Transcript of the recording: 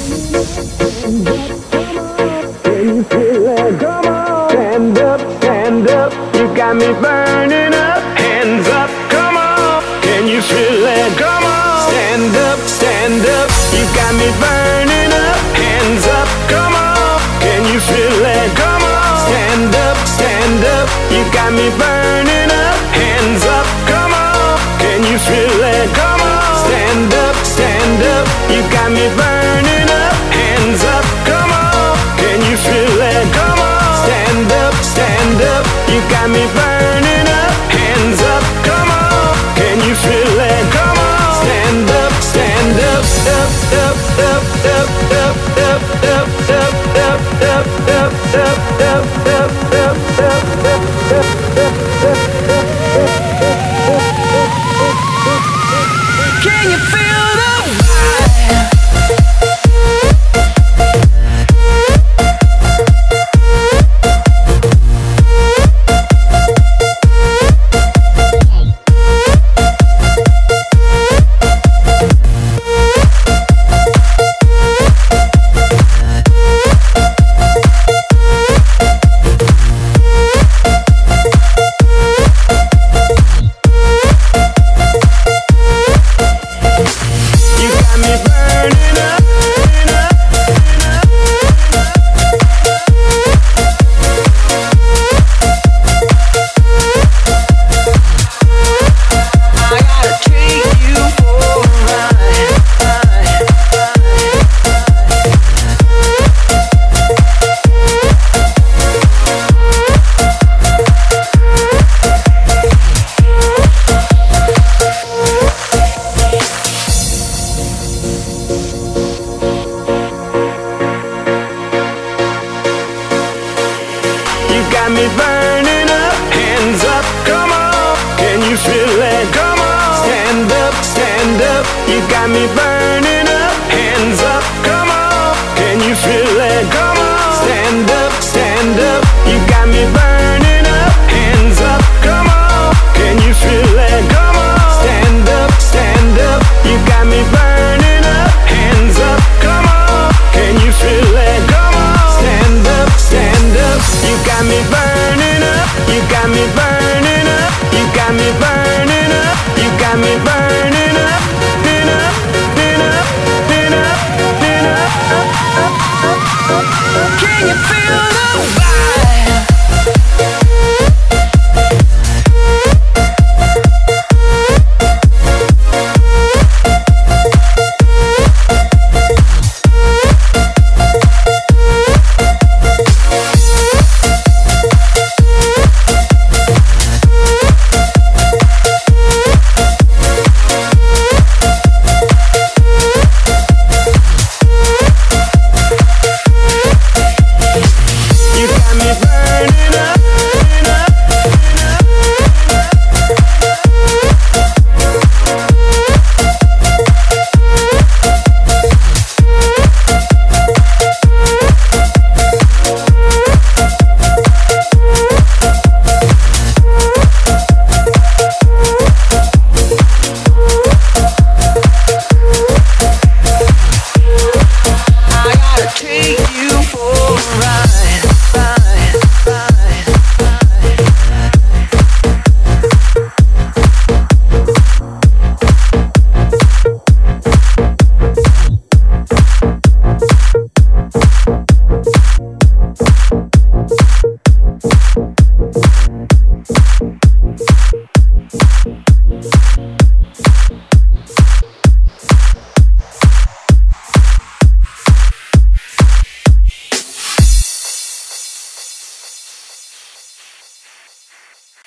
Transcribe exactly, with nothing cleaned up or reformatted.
Can you feel it? Come on. Stand up, stand up. You got me burning up. Hands up, come on. Can you feel it? Come on. Stand up, stand up. You got me burning up. Hands up, come on. Can you feel it? Come on. Stand up, stand up. You got me burning up. Hands up, come on. Can you feel it? Come on. Stand up, stand up. You got me burning up. Hands up, come on. Can you feel it? Come on. Stand up, stand up. You got me burning up. Hands up, come on. Can you feel it? Come on. Stand up, stand up, up, up, up, up, up, up, up, up, up, up, up, up, up, can you feel the vibe? Got me burning up, hands up, come on. Can you feel it? Come on. Stand up, stand up. You got me burning.